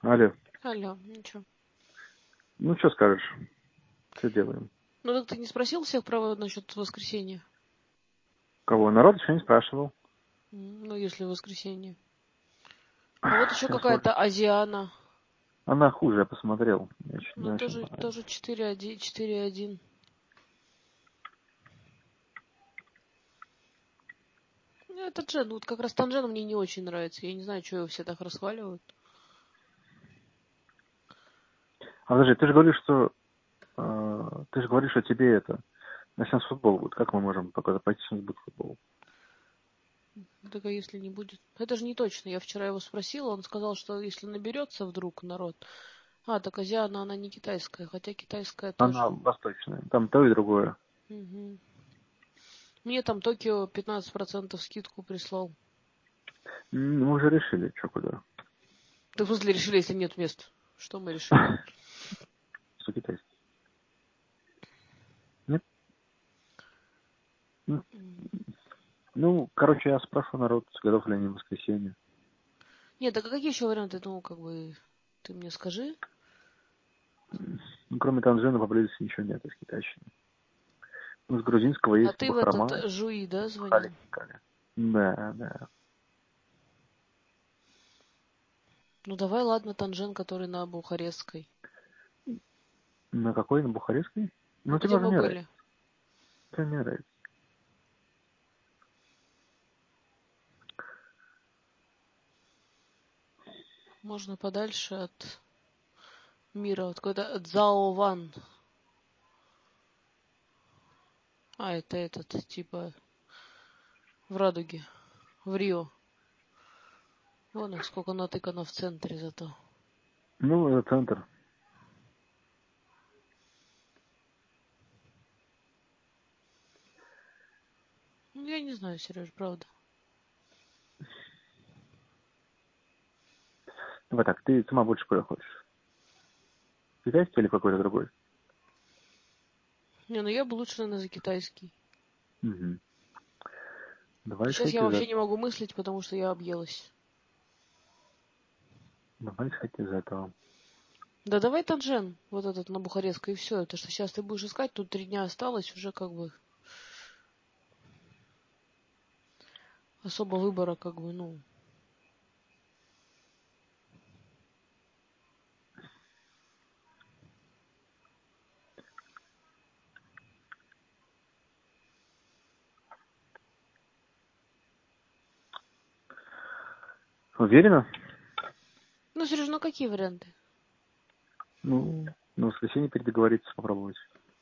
Алло. Алло, ничего. Ну, что скажешь? Что делаем? Ну, так ты не спросил всех про насчет воскресенья? Кого? Народ еще не спрашивал. Ну, если воскресенье. А вот еще Сейчас какая-то Азиана. Она хуже, я посмотрел. Мне не Ну, очень тоже понравилось. 4-1. 4-1. Ну, это Джен. Вот как раз Танжен мне не очень нравится. Я не знаю, что его все так расхваливают. А подожди, ты же говоришь, что тебе это на сеанс футбол будет. Как мы можем только пойти на сеанс футбол? Так а если не будет? Это же не точно. Я вчера его спросила, он сказал, что если наберется вдруг народ. А, так Азиана, она не китайская, хотя китайская Она тоже. восточная. Там то и другое. Угу. Мне там Токио 15% скидку прислал. Мы уже решили, что куда. Да в смысле решили, если нет мест? Что мы решили? Что китайский. Нет? Ну, короче, я спрошу народ, готов ли они в воскресенье. Нет, а какие еще варианты? Ну, как бы, ты мне скажи. Ну, кроме Танжина поблизости ничего нет из китайщины. Ну, с грузинского А есть ты в этот Бахрома, Жуи, да, звонил? Хали. Да, да. Ну, давай, ладно, Танжен, который на Бухарестской. На какой? На Бухарестской? Ну, Ну, тебе где уже мы не нравится. были? Тебе не нравится. Можно подальше от мира. Вот какой-то Цзао Ван. А, это этот, типа, в Радуге. В Рио. Вон их сколько натыкано в центре зато. Ну, это центр. Ну, я не знаю, Сереж, правда. Давай так, ты сама больше куда хочешь? Китайский или какой-то другой? Не, ну я бы лучше, наверное, за китайский. Угу. Давай Сейчас исходить я из вообще не этого. могу мыслить, потому что я объелась. Давай исходить из этого. Да давай Танжен, вот этот на Бухарестской, и все. Это что сейчас ты будешь искать, тут 3 дня осталось, уже как бы особо выбора, как бы, ну. Уверена? Ну, Сереж, ну какие варианты? Ну, на воскресенье передоговориться попробовать.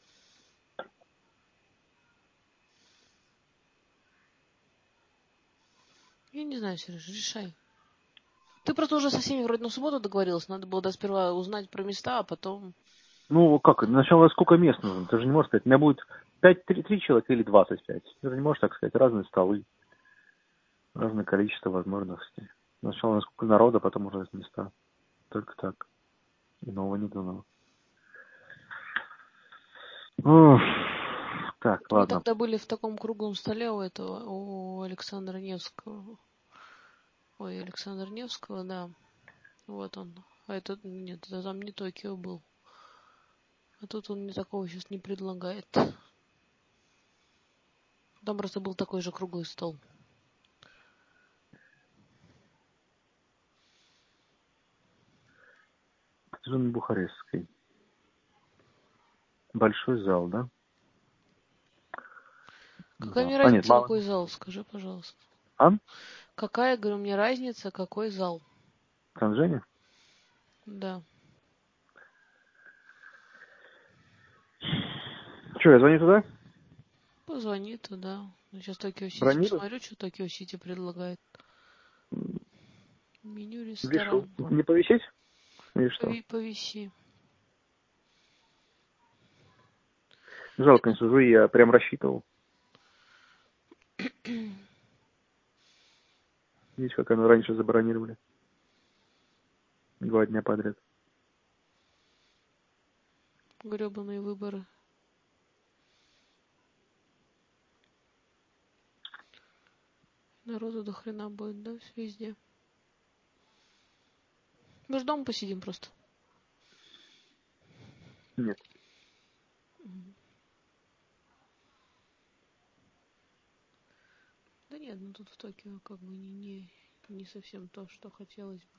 Я не знаю, Сереж, решай. Ты просто уже со всеми вроде на субботу договорилась, надо было сперва узнать про места, а потом... Ну, как? Сначала сколько мест нужно? Ты же не можешь сказать. У меня будет 3 человека или 25. Ты же не можешь так сказать. Разные столы, разное количество возможностей. Сначала сколько народа, потом уже места. Только так. Иного не дано. Ух, так, Мы ладно. тогда были в таком круглом столе у этого, у Александра Невского. Ой, Александра Невского, да. Вот он. А этот, нет, это там не Токио был. А тут он мне такого сейчас не предлагает. Там просто был такой же круглый стол. Жена Бухарестской. Большой зал, да? Какая мне А, нет, разница, мало какой мест. зал, скажи, пожалуйста. А? Какая, говорю, мне разница, какой зал? Танжене? Да. Че, я звоню туда? Позвони туда. Я сейчас Токио Сити Бронирую? посмотрю, что Токио Сити предлагает. Меню Вешу. ресторан. Не повисеть? Или что? Повиси. Жалко, не сужу, я прям рассчитывал. Видишь, как оно раньше забронировали. 2 дня подряд. Гребаные выборы. Народу до хрена будет, да, везде. Мы ж дома посидим просто. Нет. Да нет, ну тут в Токио как бы не совсем то, что хотелось бы.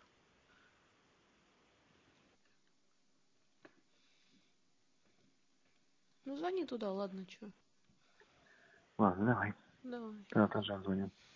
Ну звони туда, ладно, чё. Ладно, давай. Давай. Тогда тоже звоню.